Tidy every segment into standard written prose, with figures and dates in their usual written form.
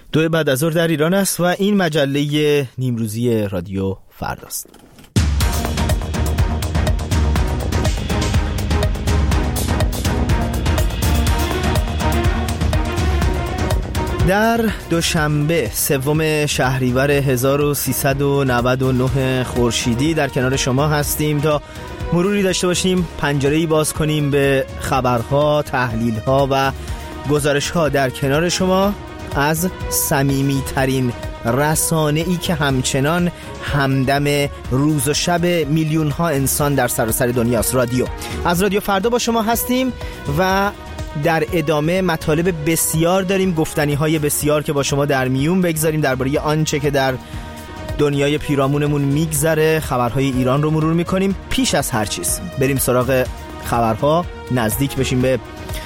2 بعد از ظهر در ایران است و این مجله نیمروزی رادیو فرداست. در دوشنبه 3 شهریور 1399 خورشیدی در کنار شما هستیم تا مروری داشته باشیم، پنجره‌ای باز کنیم به خبرها، تحلیلها و گزارشها در کنار شما از صمیمی‌ترین رسانه‌ای که همچنان همدم روز و شب میلیون‌ها انسان در سراسر دنیاست. از رادیو فردا با شما هستیم و در ادامه مطالب بسیار داریم، گفتنی‌های بسیار که با شما در میون بگذاریم درباره آنچه که در دنیای پیرامونمون میگذره. خبرهای ایران رو مرور میکنیم. پیش از هر چیز بریم سراغ خبرها، نزدیک بشیم به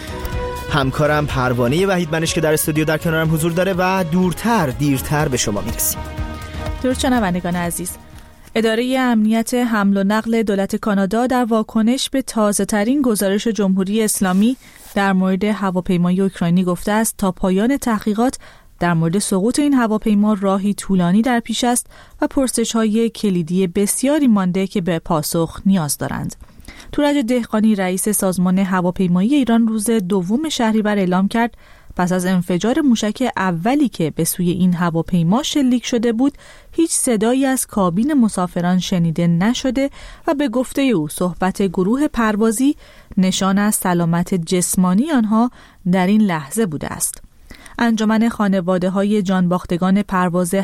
همکارم پروانه وحیدمنش که در استودیو در کنارم حضور داره و دیرتر به شما میرسیم. درود شنوندگان عزیز. اداره امنیت حمل و نقل دولت کانادا در واکنش به تازه‌ترین گزارش جمهوری اسلامی در مورد هواپیمای اوکراینی گفته است تا پایان تحقیقات در مورد سقوط این هواپیما راهی طولانی در پیش است و پرسش‌های کلیدی بسیاری مانده که به پاسخ نیاز دارند. تورج دهقانی رئیس سازمان هواپیمایی ایران روز 2 شهریور اعلام کرد پس از انفجار موشک اولی که به سوی این هواپیما شلیک شده بود، هیچ صدایی از کابین مسافران شنیده نشده و به گفته او صحبت گروه پروازی نشان از سلامت جسمانی آنها در این لحظه بوده است. انجمن خانواده‌های جانباختگان پرواز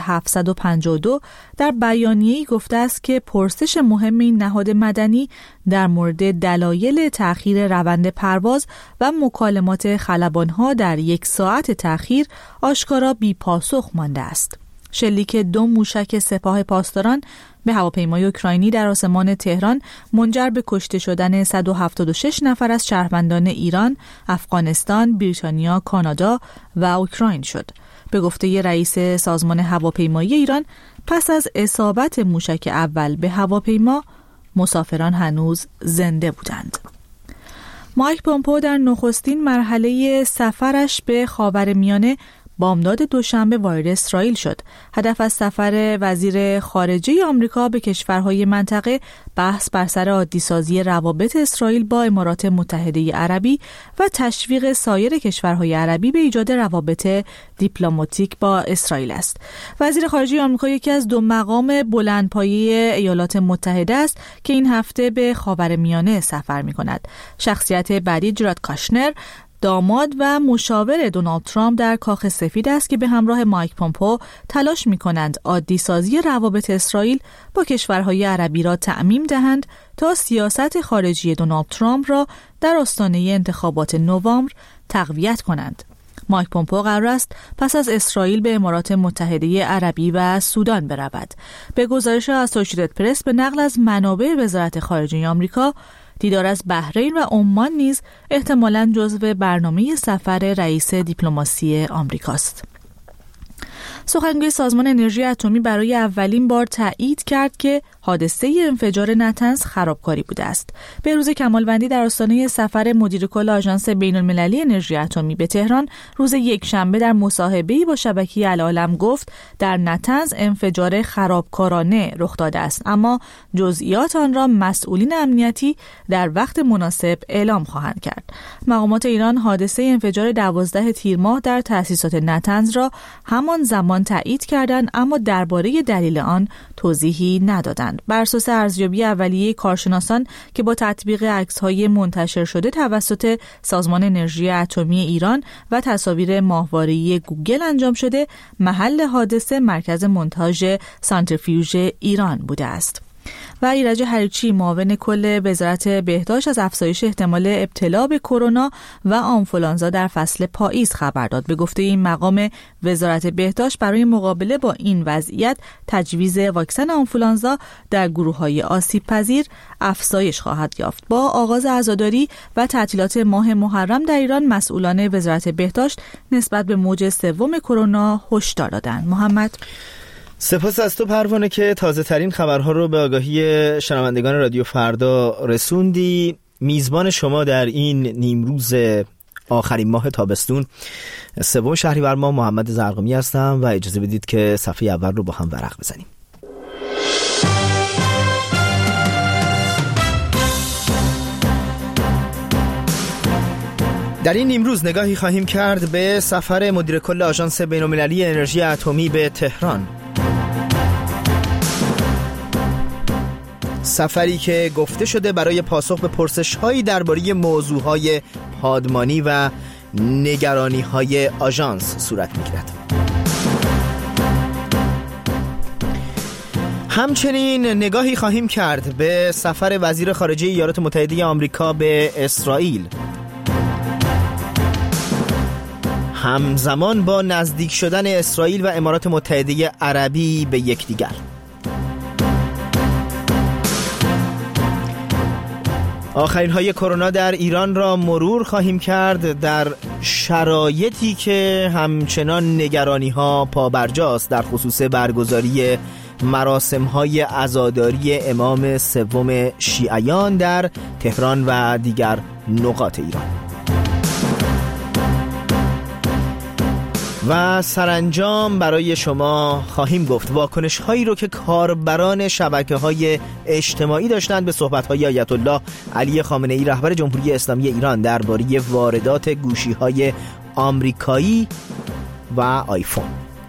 752 در بیانیه‌ای گفته است که پرسش مهم این نهاد مدنی در مورد دلایل تأخیر روند پرواز و مکالمات خلبان‌ها در 1 ساعت تأخیر آشکارا بی پاسخ مانده است. شلیک 2 موشک سپاه پاسداران به هواپیمای اوکراینی در آسمان تهران منجر به کشته شدن 176 نفر از شهروندان ایران، افغانستان، بریتانیا، کانادا و اوکراین شد. به گفته رئیس سازمان هواپیمایی ایران، پس از اصابت موشک اول به هواپیما، مسافران هنوز زنده بودند. مایک پومپئو در نخستین مرحله سفرش به خاورمیانه بامداد دوشنبه وارد اسرائیل شد. هدف از سفر وزیر خارجه آمریکا به کشورهای منطقه بحث بر سر عادی‌سازی روابط اسرائیل با امارات متحده عربی و تشویق سایر کشورهای عربی به ایجاد روابط دیپلماتیک با اسرائیل است. وزیر خارجه آمریکا یکی از 2 مقام بلندپایه ایالات متحده است که این هفته به خاورمیانه سفر می‌کند. شخصیت بعدی جراد کاشنر، داماد و مشاور دونالد ترامپ در کاخ سفید است که به همراه مایک پومپئو تلاش می‌کنند عادی سازی روابط اسرائیل با کشورهای عربی را تعمیم دهند تا سیاست خارجی دونالد ترامپ را در آستانه انتخابات نوامبر تقویت کنند. مایک پومپئو قرار است پس از اسرائیل به امارات متحده عربی و سودان برود. به گزارش اسوسییتد پرس به نقل از منابع وزارت خارجه آمریکا، دیدار از بحرین و عمان نیز احتمالاً جزو برنامه سفر رئیس دیپلماسی آمریکاست. سخنگوی سازمان انرژی اتمی برای اولین بار تایید کرد که حادثه انفجار نتنز خرابکاری بوده است. بهروز کمالوندی در آستانه سفر مدیر کل آژانس بین‌المللی انرژی اتمی به تهران روز یکشنبه در مصاحبه‌ای با شبکه العالم گفت در نتنز انفجار خرابکارانه رخ داده است، اما جزئیات آن را مسئولین امنیتی در وقت مناسب اعلام خواهند کرد. مقامات ایران حادثه انفجار 12 تیر ماه در تأسیسات نتنز را همان زمان تایید کردند، اما درباره دلیل آن توضیحی ندادند. بر اساس ارزیابی اولیه کارشناسان که با تطبیق عکس‌های منتشر شده توسط سازمان انرژی اتمی ایران و تصاویر ماهواره‌ای گوگل انجام شده، محل حادثه مرکز مونتاژ سانتریفیوژ ایران بوده است. و ایرج هریچی معاون کل وزارت بهداشت از افزایش احتمال ابتلا به کرونا و آنفولانزا در فصل پاییز خبر داد. به گفته این مقام، وزارت بهداشت برای مقابله با این وضعیت تجویز واکسن آنفولانزا در گروه‌های آسیب‌پذیر افزایش خواهد یافت. با آغاز عزاداری و تعطیلات ماه محرم در ایران، مسئولان وزارت بهداشت نسبت به موج 3 کرونا هشدار دادند. محمد، سپاس از تو پروانه که تازه ترین خبرها رو به آگاهی شنوندگان رادیو فردا رسوندی. میزبان شما در این نیمروز آخرین ماه تابستون 3 شهریور ماه محمد زرقامی هستم و اجازه بدید که صفحه اول رو با هم ورق بزنیم. در این نیمروز نگاهی خواهیم کرد به سفر مدیر کل آژانس بین‌المللی انرژی اتمی به تهران. سفری که گفته شده برای پاسخ به پرسش‌هایی درباره موضوعهای پادمانی و نگرانی‌های آژانس صورت می‌گیرد. همچنین نگاهی خواهیم کرد به سفر وزیر خارجه ایالات متحده آمریکا به اسرائیل، همزمان با نزدیک شدن اسرائیل و امارات متحده عربی به یکدیگر. آخرین های کرونا در ایران را مرور خواهیم کرد در شرایطی که همچنان نگرانی ها پابرجاست در خصوص برگزاری مراسم های عزاداری امام سوم شیعیان در تهران و دیگر نقاط ایران. و سرانجام برای شما خواهیم گفت واکنش هایی رو که کاربران شبکه‌های اجتماعی داشتند به صحبت‌های آیت الله علی خامنه‌ای رهبر جمهوری اسلامی ایران درباره واردات گوشی‌های آمریکایی و آیفون.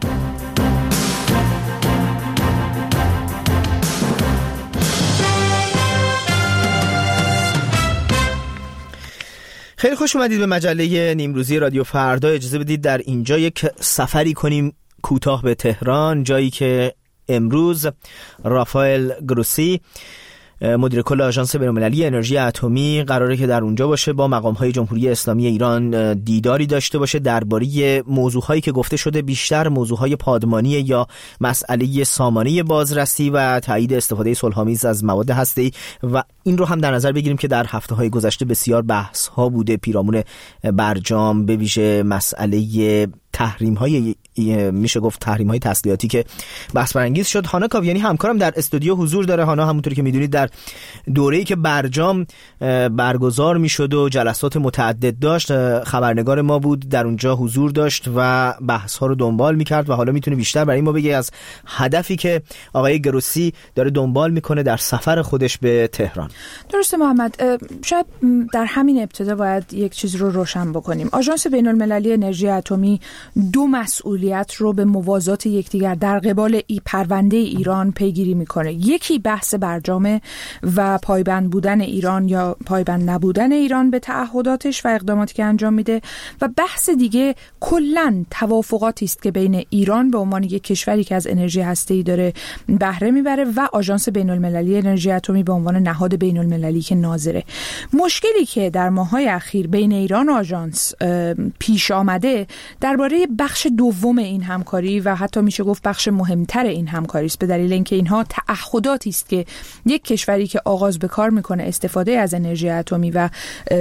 خیلی خوش اومدید به مجله نیمروزی رادیو فردا. اجازه بدید در اینجا یک سفری کنیم کوتاه به تهران، جایی که امروز رافائل گروسی مدیر کل آژانس بین‌المللی انرژی اتمی قراره که در اونجا باشه، با مقام‌های جمهوری اسلامی ایران دیداری داشته باشه درباره موضوعهایی که گفته شده بیشتر موضوعهای پادمانی یا مسئله سامانه بازرسی و تایید استفاده صلح‌آمیز از مواد هسته‌ای. و این رو هم در نظر بگیریم که در هفته‌های گذشته بسیار بحث‌ها بوده پیرامون برجام، به ویژه مسئله تحریم‌های میشه گفت تحریم‌های تسلیحاتی که بحث برانگیز شد. هانا کاویانی همکارم در استودیو حضور داره. هانا، همونطوری که میدونید در دوره‌ای که برجام برگزار میشد و جلسات متعدد داشت، خبرنگار ما بود، در اونجا حضور داشت و بحث‌ها رو دنبال می‌کرد و حالا میتونه بیشتر برای ما بگه از هدفی که آقای گروسی داره دنبال میکنه در سفر خودش به تهران. درسته محمد، شاید در همین ابتدا باید یک چیز رو روشن بکنیم. آژانس بین‌المللی انرژی اتمی 2 مسئولیت رو به موازات یکدیگر در قبال پرونده ایران پیگیری میکنه. یکی بحث برجام و پایبند بودن ایران یا پایبند نبودن ایران به تعهداتش و اقداماتی که انجام میده، و بحث دیگه کلاً توافقاتی است که بین ایران به عنوان یک کشوری که از انرژی هسته‌ای داره بهره میبره و آژانس بین‌المللی انرژی اتمی به عنوان نهاد بین‌المللی که ناظره. مشکلی که در ماه‌های اخیر بین ایران و آژانس پیش آمده درباره بخش دوم این همکاری و حتی میشه گفت بخش مهمتر این همکاری است، به دلیل اینکه اینها تعهداتی است که یک کشوری که آغاز به کار میکنه استفاده از انرژی اتمی و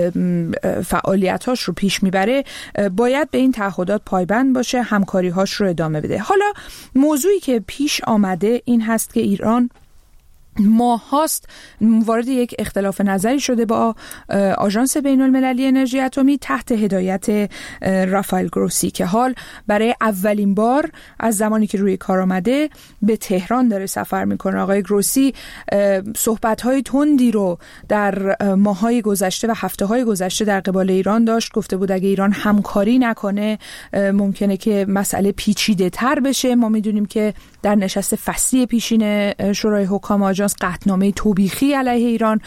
فعالیتاش رو پیش میبره باید به این تعهدات پایبند باشه، همکاری‌هاش رو ادامه بده. حالا موضوعی که پیش آمده این هست که ایران ماهاست وارد یک اختلاف نظری شده با آژانس بین‌المللی انرژی اتمی تحت هدایت رافائل گروسی که حال برای اولین بار از زمانی که روی کار آمده به تهران داره سفر میکنه. آقای گروسی صحبت‌های تندی رو در ماه‌های گذشته و هفته‌های گذشته در قبال ایران داشت. گفته بود اگه ایران همکاری نکنه ممکنه که مسئله پیچیده‌تر بشه. ما میدونیم که در نشست فصلی پیشین شورای حکام آژانس قطعنامه توبیخی علیه ایران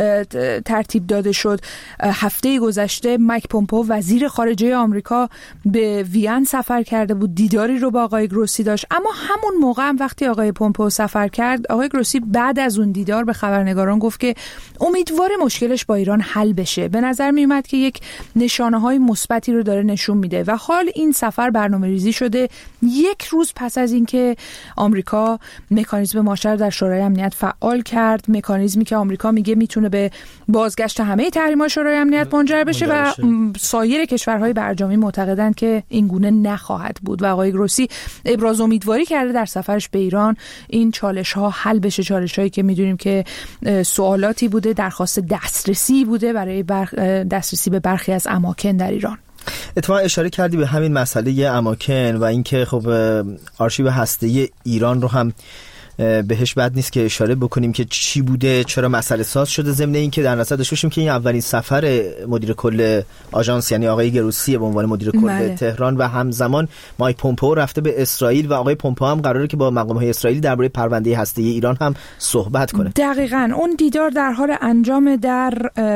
ترتیب داده شد. هفته گذشته مایک پومپئو وزیر خارجه آمریکا به وین سفر کرده بود، دیداری رو با آقای گروسی داشت. اما همون موقع هم وقتی آقای پومپئو سفر کرد، آقای گروسی بعد از اون دیدار به خبرنگاران گفت که امیدوار مشکلش با ایران حل بشه. به نظر می اومد که یک نشانه‌های مثبتی رو داره نشون میده و حال این سفر برنامه‌ریزی شده یک روز پس از اینکه آمریکا مکانیزم ماشه در شورای امنیت فعال کرد، مکانیزمی که آمریکا میگه میتونه به بازگشت همه تحریم‌های شورای امنیت منجر بشه و سایر کشورهای برجامی معتقدند که این گونه نخواهد بود و آقای گروسی ابراز امیدواری کرده در سفرش به ایران این چالش‌ها حل بشه، چالش‌هایی که میدونیم که سوالاتی بوده، درخواست دسترسی بوده برای دسترسی به برخی از اماکن در ایران. اتفاقا اشاره کردی به همین مسئله اماکن و اینکه خب آرشیو هسته‌ای ایران رو هم بهش بد نیست که اشاره بکنیم که چی بوده، چرا مسئله ساز شده، ضمن این که در نظر داشته باشیم که این اولین سفر مدیر کل آژانس یعنی آقای گروسی به عنوان مدیر کل به تهران و همزمان مایک پومپئو رفته به اسرائیل و آقای پومپئو هم قراره که با مقام‌های اسرائیلی درباره پرونده هسته‌ای ایران هم صحبت کنه. دقیقاً اون دیدار در حال انجام در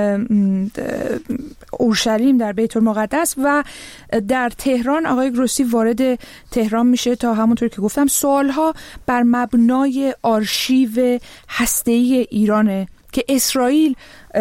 اورشلیم در بیت المقدس و در تهران آقای گروسی وارد تهران میشه تا همونطور که گفتم سوالها بر مبنای آرشیو هسته‌ای ایرانه که اسرائیل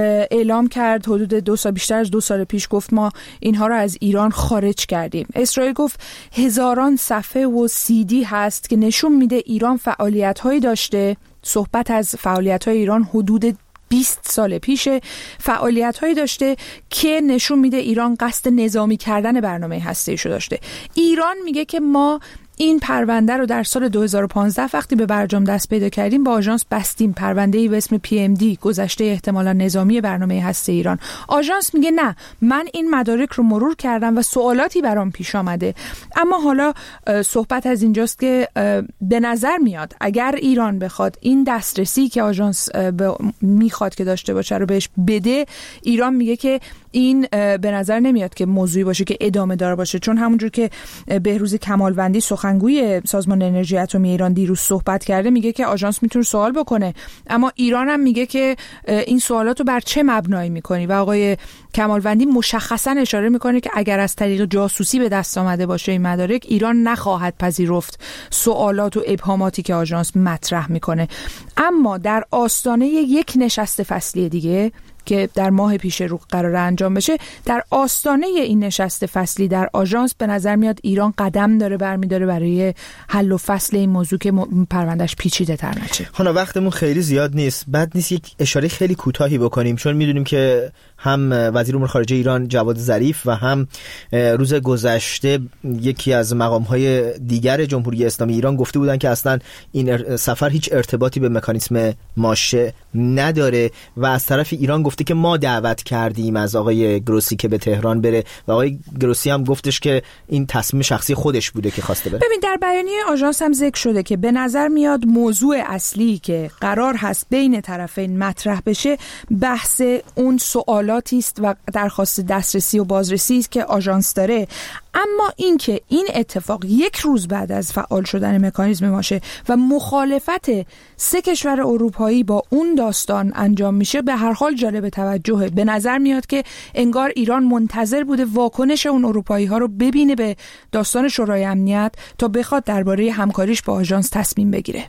اعلام کرد حدود 2 سال، بیشتر از 2 سال پیش گفت ما اینها را از ایران خارج کردیم. اسرائیل گفت هزاران صفحه و CD هست که نشون میده ایران فعالیت‌هایی داشته. صحبت از فعالیت‌های ایران حدود 20 سال پیش فعالیت‌هایی داشته که نشون میده ایران قصد نظامی کردن برنامه هسته‌ایشو داشته. ایران میگه که ما این پرونده رو در سال 2015 وقتی به برجام دست پیدا کردیم با آژانس بستیم، پرونده‌ای به اسم PMD گذشته احتمالاً نظامی برنامه هسته ایران. آژانس میگه نه، من این مدارک رو مرور کردم و سوالاتی برام پیش آمده. اما حالا صحبت از اینجاست که به نظر میاد اگر ایران بخواد این دسترسی که آژانس میخواد که داشته باشه رو بهش بده، ایران میگه که این به نظر نمیاد که موضوعی باشه که ادامه دار باشه، چون همونجور که بهروز کمالوندی سخنگوی سازمان انرژی اتمی ایران دیروز صحبت کرده میگه که آژانس میتونه سوال بکنه، اما ایران هم میگه که این سوالاتو بر چه مبنایی میکنی و آقای کمالوندی مشخصا اشاره میکنه که اگر از طریق جاسوسی به دست آمده باشه این مدارک، ایران نخواهد پذیرفت سوالات و ابهاماتی که آژانس مطرح میکنه. اما در آستانه یک نشست فصلی دیگه که در ماه پیش رو قرار انجام بشه، در آستانه این نشست فصلی در آژانس به نظر میاد ایران قدم داره برمی‌داره برای حل و فصل این موضوع که پروندهش پیچیده تر نشه. حالا وقتمون خیلی زیاد نیست، بد نیست یک اشاره خیلی کوتاهی بکنیم، چون میدونیم که هم وزیر امور خارجه ایران جواد ظریف و هم روز گذشته یکی از مقام‌های دیگر جمهوری اسلامی ایران گفته بودن که اصلا این سفر هیچ ارتباطی به مکانیسم ماشه نداره و از طرف ایران گفته که ما دعوت کردیم از آقای گروسی که به تهران بره و آقای گروسی هم گفتش که این تصمیم شخصی خودش بوده که خواسته بره. ببین در بیانیه آژانس هم ذکر شده که به نظر میاد موضوع اصلی که قرار هست بین طرفین مطرح بشه بحث اون سوالاتی است و درخواست دسترسی و بازرسی است که آژانس داره. اما اینکه این اتفاق یک روز بعد از فعال شدن مکانیزم ماشه و مخالفت 3 کشور اروپایی با اون داستان انجام میشه به هر حال جالب توجهه. به نظر میاد که انگار ایران منتظر بوده واکنش اون اروپایی ها رو ببینه به داستان شورای امنیت تا بخواد درباره همکاریش با آژانس تصمیم بگیره.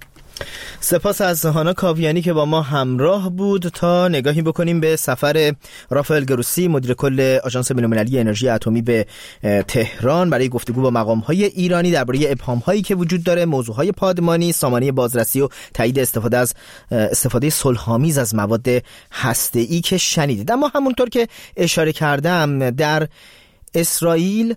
سپاس از هانا کاویانی که با ما همراه بود تا نگاهی بکنیم به سفر رافائل گروسی مدیر کل آژانس بین‌المللی انرژی اتمی به تهران برای گفتگو با مقام‌های ایرانی درباره ابهام‌هایی که وجود داره، موضوع‌های پادمانی، سامانه بازرسی و تایید استفاده صلح‌آمیز از مواد هسته‌ای که شنیدید. اما همونطور که اشاره کردم در اسرائیل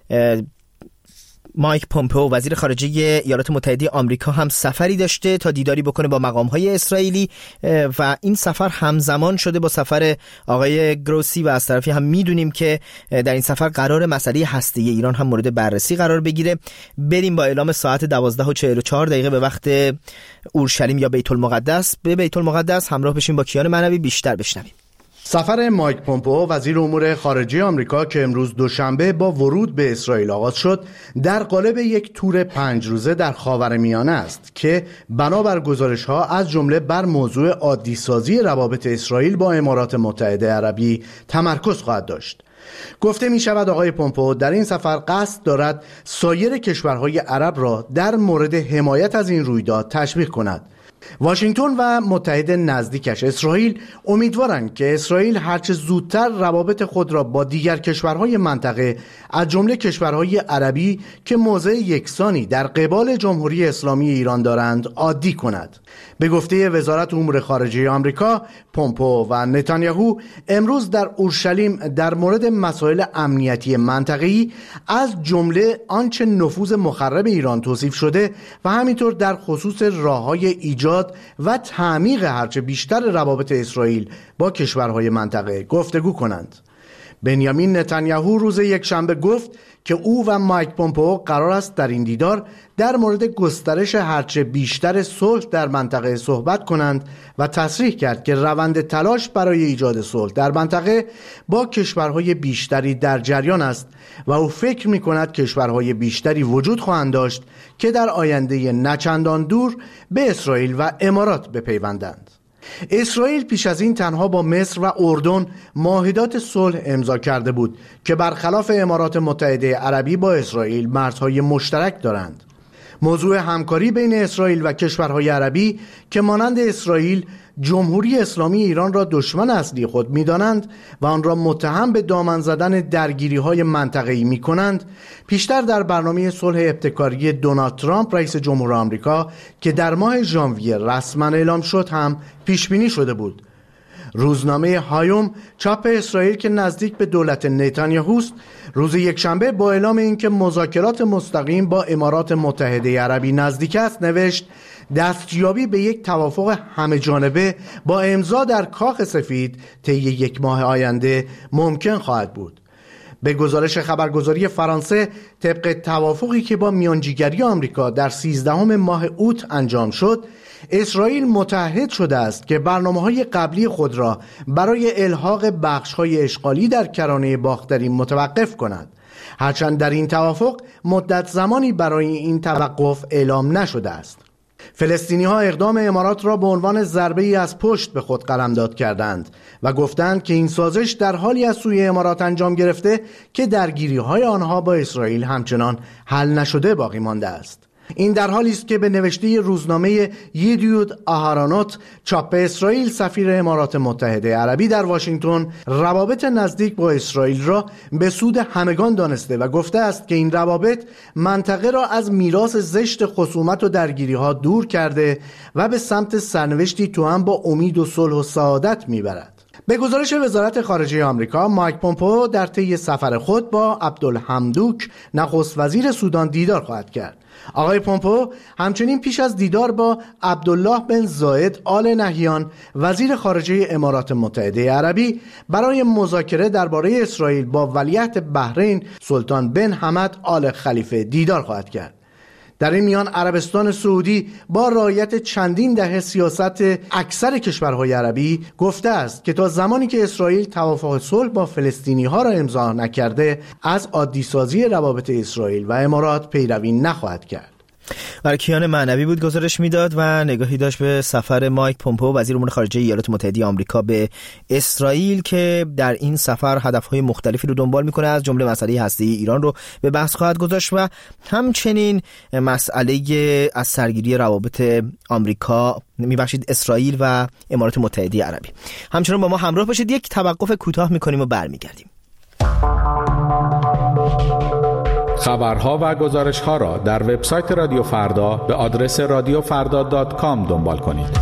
مایک پومپئو وزیر خارجه ایالات متحده آمریکا هم سفری داشته تا دیداری بکنه با مقام‌های اسرائیلی و این سفر همزمان شده با سفر آقای گروسی و از طرفی هم میدونیم که در این سفر قرار مسئله هسته‌ای ایران هم مورد بررسی قرار بگیره. بریم با اعلام ساعت 12:44 به وقت اورشلیم یا بیت المقدس به بیت المقدس همراه بشیم با کیان معنوی بیشتر بشنویم. سفر مایک پومپئو وزیر امور خارجه آمریکا که امروز دوشنبه با ورود به اسرائیل آغاز شد در قالب یک تور 5 روزه در خاورمیانه است که بنابر گزارش‌ها از جمله بر موضوع عادی‌سازی روابط اسرائیل با امارات متحده عربی تمرکز خواهد داشت. گفته می شود آقای پومپئو در این سفر قصد دارد سایر کشورهای عرب را در مورد حمایت از این رویداد تشویق کند. واشنگتن و متحد نزدیکش اسرائیل امیدوارند که اسرائیل هرچه زودتر روابط خود را با دیگر کشورهای منطقه از جمله کشورهای عربی که موضع یکسانی در قبال جمهوری اسلامی ایران دارند عادی کند. به گفته وزارت امور خارجه آمریکا، پومپئو و نتانیاهو امروز در اورشلیم در مورد مسائل امنیتی منطقه‌ای از جمله آنچه نفوذ مخرب ایران توصیف شده و همینطور در خصوص راه‌های ایجاد و تعمیق هرچه بیشتر روابط اسرائیل با کشورهای منطقه گفتگو کنند. بنیامین نتانیاهو روز یکشنبه گفت که او و مایک پومپئو قرار است در این دیدار در مورد گسترش هرچه بیشتر صلح در منطقه صحبت کنند و تصریح کرد که روند تلاش برای ایجاد صلح در منطقه با کشورهای بیشتری در جریان است و او فکر می کند کشورهای بیشتری وجود خواهند داشت که در آینده نچندان دور به اسرائیل و امارات بپیوندند. اسرائیل پیش از این تنها با مصر و اردن معاهدات صلح امضا کرده بود که برخلاف امارات متحده عربی با اسرائیل مرزهای مشترک دارند. موضوع همکاری بین اسرائیل و کشورهای عربی که مانند اسرائیل جمهوری اسلامی ایران را دشمن اصلی خود می‌دانند و آن را متهم به دامن زدن درگیری‌های منطقه‌ای می‌کنند، پیشتر در برنامه صلح ابتکاری دونالد ترامپ رئیس جمهور آمریکا که در ماه ژانویه رسما اعلام شد هم پیش بینی شده بود. روزنامه هایوم چاپ اسرائیل که نزدیک به دولت نتانیاهوست روز یکشنبه با اعلام اینکه مذاکرات مستقیم با امارات متحده عربی نزدیک است نوشت دستیابی به یک توافق همه جانبه با امضا در کاخ سفید طی یک ماه آینده ممکن خواهد بود. به گزارش خبرگزاری فرانسه طبق توافقی که با میانجیگری آمریکا در 13 ماه اوت انجام شد، اسرائیل متعهد شده است که برنامه‌های قبلی خود را برای الحاق بخش‌های اشغالی در کرانه باختری متوقف کند، هرچند در این توافق مدت زمانی برای این توقف اعلام نشده است. فلسطینی‌ها اقدام امارات را به عنوان ضربه‌ای از پشت به خود قلمداد کردند و گفتند که این سازش در حالی از سوی امارات انجام گرفته که درگیری‌های آنها با اسرائیل همچنان حل نشده باقی مانده است. این در حالی است که به نوشته روزنامه یدیوت آهارانوت چاپ اسرائیل سفیر امارات متحده عربی در واشنگتن روابط نزدیک با اسرائیل را به سود همگان دانسته و گفته است که این روابط منطقه را از میراث زشت خصومت و درگیری‌ها دور کرده و به سمت سرنوشتی توأم با امید و صلح و سعادت میبرد. به گزارش وزارت خارجه آمریکا، مایک پومپئو در طی سفر خود با عبدالحمدوک نخست وزیر سودان دیدار خواهد کرد. آقای پومپئو همچنین پیش از دیدار با عبدالله بن زاید آل نهیان وزیر خارجه امارات متحده عربی برای مذاکره درباره اسرائیل با ولیعهد بحرین سلطان بن حمد آل خلیفه دیدار خواهد کرد. در این میان عربستان سعودی با رعایت چندین دهه سیاست اکثر کشورهای عربی گفته است که تا زمانی که اسرائیل توافق صلح با فلسطینی ها را امضا نکرده از عادی سازی روابط اسرائیل و امارات پیروی نخواهد کرد. برای کیان معنوی بود گزارش میداد و نگاهی داشت به سفر مایک پومپئو وزیر امور خارجه ایالات متحده آمریکا به اسرائیل که در این سفر هدفهای مختلفی رو دنبال میکنه، از جمله مسئله هسته‌ای ایران رو به بحث خواهد گذاشت و همچنین مسئله از سرگیری روابط آمریکا اسرائیل و امارات متحده عربی. همچنان با ما همراه باشید، یک توقف کوتاه میکنیم و برمیگردیم. خبرها و گزارش‌ها را در وبسایت رادیو فردا به آدرس radiofarda.com دنبال کنید.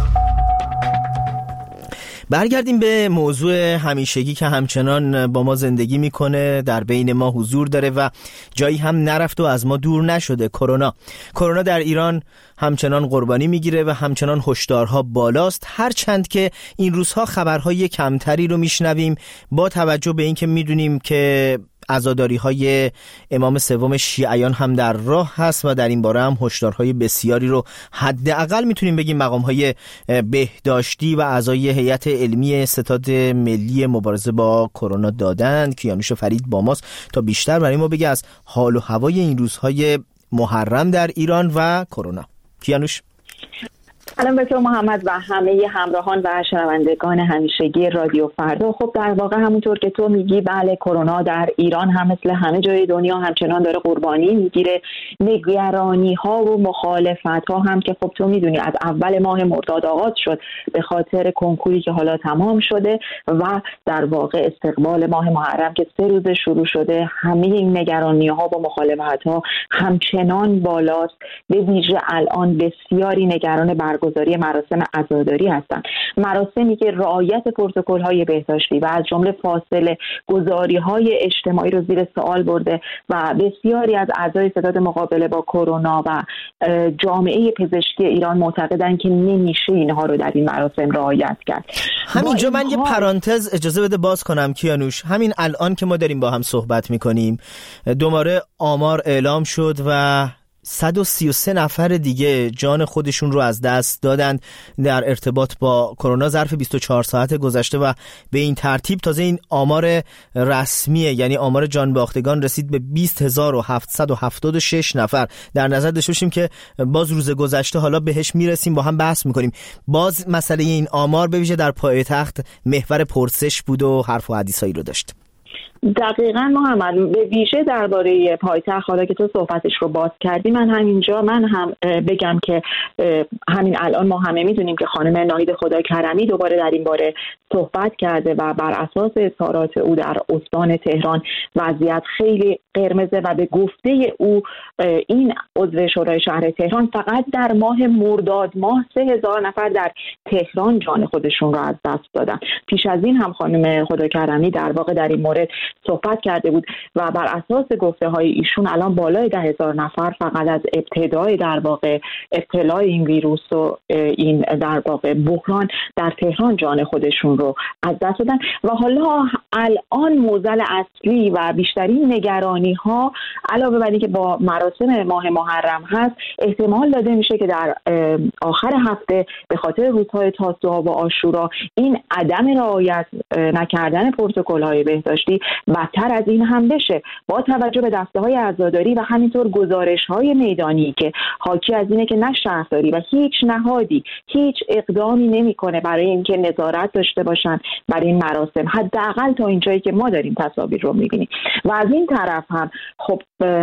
برگردیم به موضوع همیشگی که همچنان با ما زندگی میکنه، در بین ما حضور داره و جایی هم نرفت و از ما دور نشده. کرونا در ایران همچنان قربانی میگیره و همچنان هشدارها بالاست، هرچند که این روزها خبرهای کمتری رو میشنویم با توجه به اینکه میدونیم که عزاداری‌های امام سوم شیعیان هم در راه هست و در این باره هم هشدارهای بسیاری رو حداقل میتونیم بگیم مقام‌های بهداشتی و اعضای هیئت علمی ستاد ملی مبارزه با کرونا دادند. کیانوش فرید با ماست تا بیشتر برای ما بگه از حال و هوای این روزهای محرم در ایران و کرونا. کیانوش. سلام به تو محمد و همه همراهان و شنوندگان همیشگی رادیو فردا. خب در واقع همونطور که تو میگی، بله، کرونا در ایران هم مثل همه جای دنیا همچنان داره قربانی میگیره. نگرانی ها و مخالفت ها هم که خب تو میدونی از اول ماه مرداد آغاز شد به خاطر کنکوری که حالا تمام شده و در واقع استقبال ماه محرم که 3 روز شروع شده. همه این نگرانی ها و مخالفت ها همچنان بالاست. به ویژه الان بسیاری نگران برگزاری مراسم عزاداری هستند، مراسمی که رعایت پروتکل‌های بهداشتی و از جمله فاصله گذاری‌های اجتماعی رو زیر سوال برده و بسیاری از اعضای ستاد مقابله با کرونا و جامعه پزشکی ایران معتقدن که نمیشه اینها رو در این مراسم رعایت کرد. همینجا من یه پرانتز اجازه بده باز کنم کیانوش. همین الان که ما داریم با هم صحبت میکنیم دوباره آمار اعلام شد و 133 نفر دیگه جان خودشون رو از دست دادند در ارتباط با کرونا ظرف 24 ساعت گذشته و به این ترتیب تازه این آمار رسمیه، یعنی آمار جان باختگان رسید به 20776 نفر. در نظر داشته باشیم که باز روز گذشته حالا بهش میرسیم با هم بحث میکنیم. باز مسئله این آمار به ویژه در پایتخت محور پرسش بود و حرف و حدیثایی رو داشت. دقیقاً محمد، به ویژه درباره پایتخت حالا که تو صحبتش رو باز کردی، من هم بگم که همین الان ما همه میدونیم که خانم ناهید خداکرمی دوباره در این باره صحبت کرده و بر اساس اظهارات او در استان تهران وضعیت خیلی قرمزه و به گفته او این عضو شورای شهر تهران فقط در ماه مرداد ماه 3000 نفر در تهران جان خودشون رو از دست دادن. پیش از این هم خانم خداکرمی در واقع در این مورد صحبت کرده بود و بر اساس گفته های ایشون الان بالای 10,000 نفر فقط از ابتدای در واقع ابتلا این ویروس و این در واقع بحران در تهران جان خودشون رو از دست دادن و حالا الان معضل اصلی و بیشترین نگرانی ها علاوه بر اینکه با مراسم ماه محرم هست، احتمال داده میشه که در آخر هفته به خاطر روزهای تاسوعا و عاشورا این عدم رعایت نکردن پروتکل‌های بهداشتی بدتر از این هم بشه. با توجه به دسته‌های عزاداری و همینطور گزارش‌های میدانی که حاکی از اینه که نه شهرداری و هیچ نهادی هیچ اقدامی نمی‌کنه برای اینکه نظارت داشته باشن برای این مراسم، حداقل تا اینجایی که ما داریم تصاویر رو می‌بینیم. و از این طرف هم خب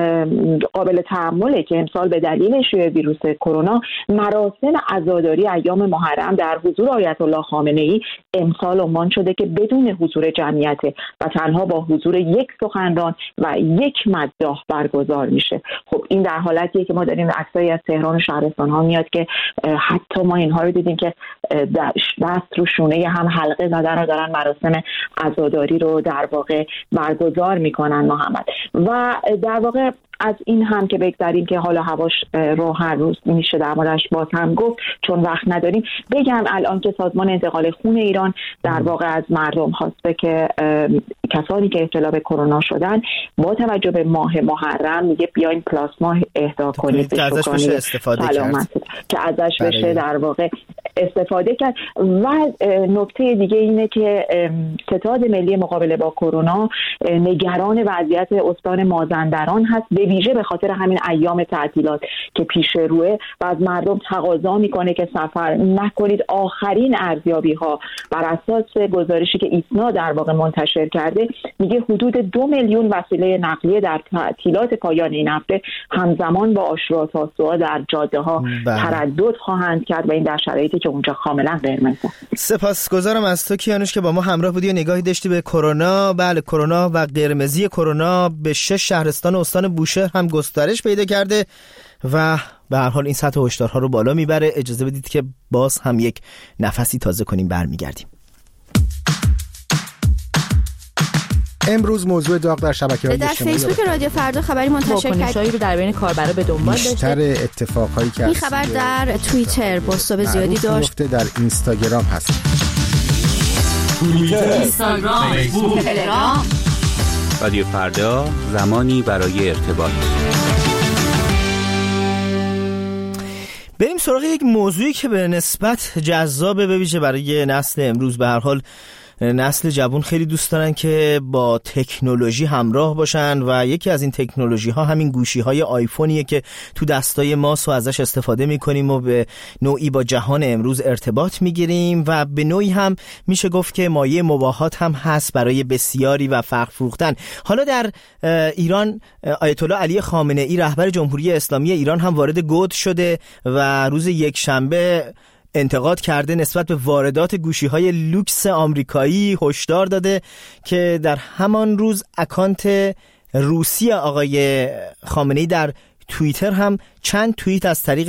قابل تأمله که امسال به دلیل شیوع ویروس کرونا مراسم عزاداری ایام محرم در حضور آیت الله خامنه‌ای امسال عنوان شده که بدون حضور جمعیت و تنها با حضور یک سخنران و یک مداح برگزار میشه. خب این در حالتیه که ما داریم عکسایی از تهران و شهرستان ها میاد که حتی ما اینها رو دیدیم که دست رو شونه هم حلقه زدن و دارن مراسم عزاداری رو در واقع برگزار میکنن محمد. و در واقع از این هم که بگذاریم که حالا هواش رو هر روز میشه در موردش باز هم گفت چون وقت نداریم، بگم الان که سازمان انتقال خون ایران در واقع از مردم خواسته که کسانی که ابتلا به کرونا شدن با توجه به ماه محرم میگه بیاین پلاسما اهدا کنید که ازش بشه استفاده کرد، که ازش بشه در واقع استفاده کرد. و نکته دیگه اینه که ستاد ملی مقابله با کرونا نگران وضعیت استان مازندران هست، به ویژه به خاطر همین ایام تعطیلات که پیش روه و از مردم تقاضا میکنه که سفر نکنید. آخرین ارزیابی ها بر اساس گزارشی که ایسنا در واقع منتشر کرده میگه حدود 2 میلیون وسیله نقلیه در تعطیلات پایان این هفته همزمان با عاشورا و تاسوعا در جاده ها تردد خواهند کرد و این در شرایطی که اونجا کاملا قرمزه. سپاسگزارم از تو کیانوش که با ما همراه بودی و نگاهی داشتی به کرونا. بله، کرونا و قرمزی کرونا به 6 شهرستان استان بوشهر هم گسترش پیدا کرده و به هر حال این سطح هشدارها رو بالا میبره. اجازه بدید که باز هم یک نفسی تازه کنیم، برمیگردیم. امروز موضوع داغ در شبکه‌های اجتماعی در فیسبوک رادیو فردا خبری منتشر کرد رو در بین کاربرا به دنبال داشته. بیشتر اتفاقایی که این خبر در توییتر بازتاب زیادی داشت، در اینستاگرام هست. توییتر، اینستاگرام، فیسبوک، تلگرام. رادیو فردا، زمانی برای ارتباط. بریم سراغ یک موضوعی که به نسبت جذابه، به ویژه برای نسل امروز. به هر حال نسل جوان خیلی دوست دارن که با تکنولوژی همراه باشن و یکی از این تکنولوژی ها همین گوشی های آیفونیه که تو دستای ماست و ازش استفاده میکنیم و به نوعی با جهان امروز ارتباط میگیریم و به نوعی هم میشه گفت که مایه مباهات هم هست برای بسیاری و فرق فروختن. حالا در ایران آیت الله علی خامنه ای رهبر جمهوری اسلامی ایران هم وارد گود شده و روز یکشنبه انتقاد کرده نسبت به واردات گوشی‌های لوکس آمریکایی، هشدار داده که در همان روز اکانت روسی آقای خامنه‌ای در توییتر هم چند توییت از طریق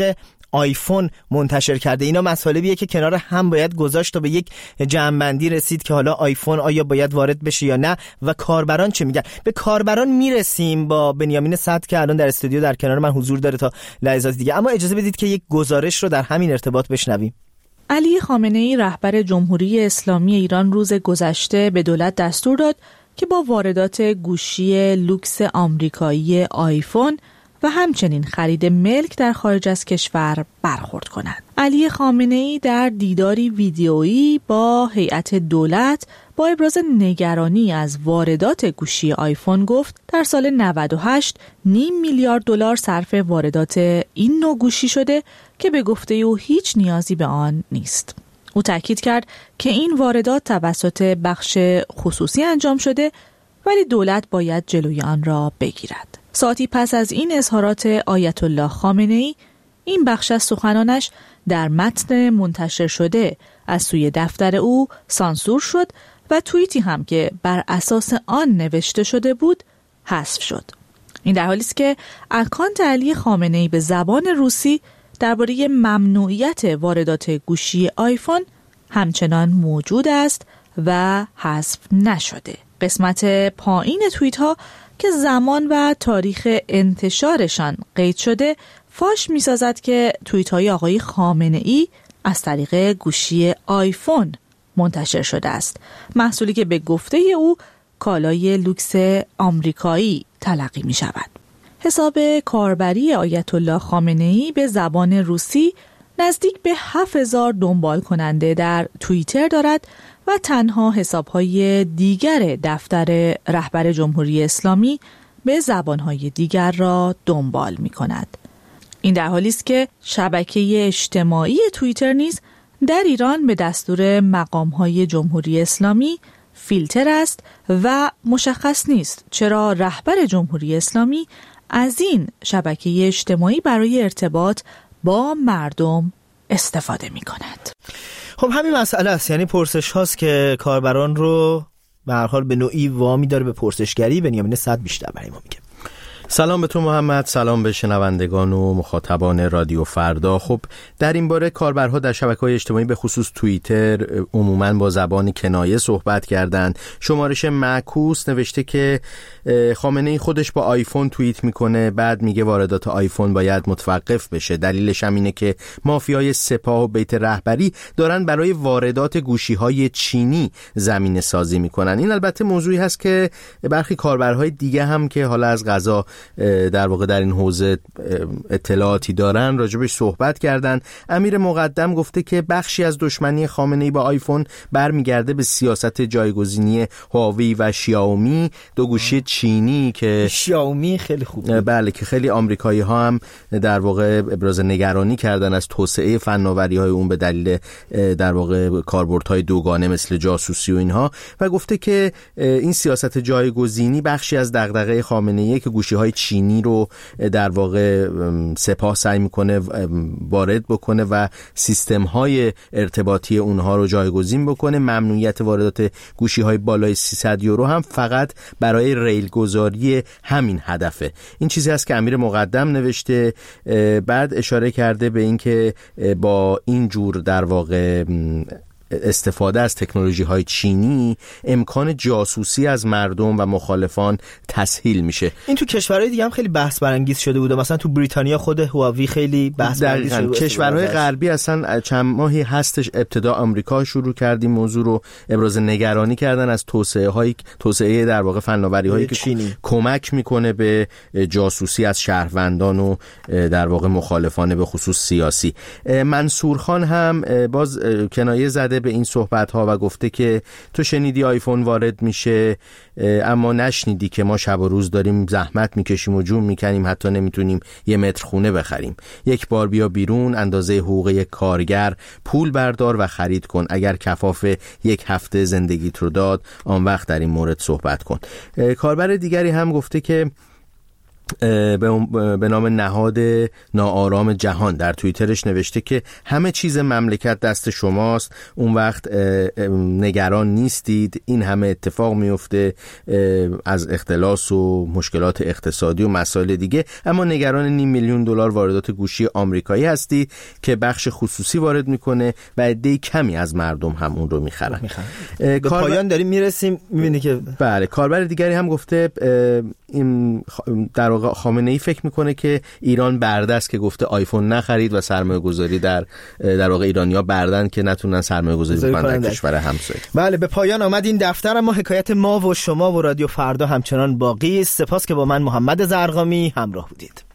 آیفون منتشر کرده. اینا مطالبیه که کنار هم باید گذاشت و به یک جمع‌بندی رسید که حالا آیفون آیا باید وارد بشه یا نه و کاربران چه میگن. به کاربران میرسیم با بنیامین صدر که الان در استودیو در کنار من حضور داره تا لحظات دیگه، اما اجازه بدید که یک گزارش رو در همین ارتباط بشنویم. علی خامنه‌ای رهبر جمهوری اسلامی ایران روز گذشته به دولت دستور داد که با واردات گوشی لوکس آمریکایی آیفون و همچنین خرید ملک در خارج از کشور برخورد کند. علی خامنه‌ای در دیداری ویدیویی با هیئت دولت با ابراز نگرانی از واردات گوشی آیفون گفت در سال 98 نیم میلیارد دلار صرف واردات این نوع گوشی شده که به گفته او هیچ نیازی به آن نیست. او تاکید کرد که این واردات توسط بخش خصوصی انجام شده ولی دولت باید جلوی آن را بگیرد. ساعتی پس از این اظهارات آیت الله خامنه‌ای، این بخش از سخنانش در متن منتشر شده از سوی دفتر او سانسور شد و توییتی هم که بر اساس آن نوشته شده بود حذف شد. این در حالی است که اکانت علی خامنه‌ای به زبان روسی درباره ممنوعیت واردات گوشی آیفون همچنان موجود است و حذف نشده. قسمت پایین توییت ها که زمان و تاریخ انتشارشان قید شده فاش می‌سازد که توییت های آقای خامنه‌ای از طریق گوشی آیفون منتشر شده است، محصولی که به گفته او کالای لوکس آمریکایی تلقی می شود. حساب کاربری آیت الله خامنه‌ای به زبان روسی نزدیک به 7000 دنبال کننده در توییتر دارد و تنها حساب‌های دیگر دفتر رهبر جمهوری اسلامی به زبان‌های دیگر را دنبال می‌کند. این در حالی است که شبکه اجتماعی توییتر نیز در ایران به دستور مقام‌های جمهوری اسلامی فیلتر است و مشخص نیست چرا رهبر جمهوری اسلامی از این شبکه اجتماعی برای ارتباط با مردم استفاده می‌کند. خب همین مسئله است، یعنی پرسش هاست که کاربران رو به هر حال به نوعی وامی داره به پرسشگری. بنیامین صدر بیشتر برای ما میگه. سلام به تو محمد، سلام به شنوندگان و مخاطبان رادیو فردا. خب در این باره کاربرها در شبکه‌های اجتماعی به خصوص توییتر عموماً با زبان کنایه صحبت کردند. شمارش معکوس نوشته که خامنه‌ای خودش با آیفون توییت میکنه، بعد میگه واردات آیفون باید متوقف بشه. دلیلش هم اینه که مافیای سپاه و بیت رهبری دارن برای واردات گوشی‌های چینی زمینه سازی میکنن. این البته موضوعی هست که برخی کاربرهای دیگه هم که حالا از قضا در واقع در این حوزه اطلاعاتی دارن راجبش صحبت کردن. امیر مقدم گفته که بخشی از دشمنی خامنه‌ای با آیفون برمیگرده به سیاست جایگزینی هواوی و شیائومی، دو گوشی چینی که شیائومی خیلی خوبه، بله، که خیلی آمریکایی ها هم در واقع ابراز نگرانی کردن از توسعه فناوری های اون به دلیل در واقع کاربردهای دوگانه مثل جاسوسی و اینها، و گفته که این سیاست جایگزینی بخشی از دغدغه خامنه‌ای که گوشی‌های چینی رو در واقع سپاه سعی میکنه وارد بکنه و سیستم‌های ارتباطی اونها رو جایگزین بکنه. ممنوعیت واردات گوشی‌های بالای 300 یورو هم فقط برای ریل گذاری همین هدفه. این چیزی هست که امیر مقدم نوشته. بعد اشاره کرده به این که با این جور در واقع استفاده از تکنولوژی های چینی امکان جاسوسی از مردم و مخالفان تسهیل میشه. این تو کشورهای دیگه هم خیلی بحث برانگیز شده بوده، مثلا تو بریتانیا خود هواوی خیلی بحث برانگیز شده. کشورهای غربی اصلا چند ماهی هستش ابتدا آمریکا شروع کرد این موضوع رو ابراز نگرانی کردن از توسعه در واقع فناوری هایی که چینی کمک میکنه به جاسوسی از شهروندان و در واقع مخالفان به خصوص سیاسی. منصور خان هم باز کنایه زده به این صحبت ها و گفته که تو شنیدی آیفون وارد میشه اما نشنیدی که ما شب و روز داریم زحمت میکشیم و جون میکنیم، حتی نمیتونیم یه متر خونه بخریم. یک بار بیا بیرون، اندازه حقوق یک کارگر، پول بردار و خرید کن. اگر کفاف یک هفته زندگیت رو داد، آن وقت در این مورد صحبت کن. کاربر دیگری هم گفته که به نام نهاد ناآرام جهان در توییترش نوشته که همه چیز مملکت دست شماست، اون وقت نگران نیستید، این همه اتفاق میفته از اختلاس و مشکلات اقتصادی و مسائل دیگه، اما نگران $500,000 واردات گوشی آمریکایی هستی که بخش خصوصی وارد میکنه و عده کمی از مردم هم اون رو میخرن. به پایان داریم میرسیم. میبینی که بله. کاربر دیگری هم گفته در واقع خامنه‌ای فکر میکنه که ایران برده است که گفته آیفون نخرید و سرمایه گذاری در واقع ایرانی‌ها بردن که نتونن سرمایه گذاری بکنن در کشور همسایه. بله، به پایان آمد این دفتر، اما حکایت ما و شما و رادیو فردا همچنان باقی است. سپاس که با من محمد زرقامی همراه بودید.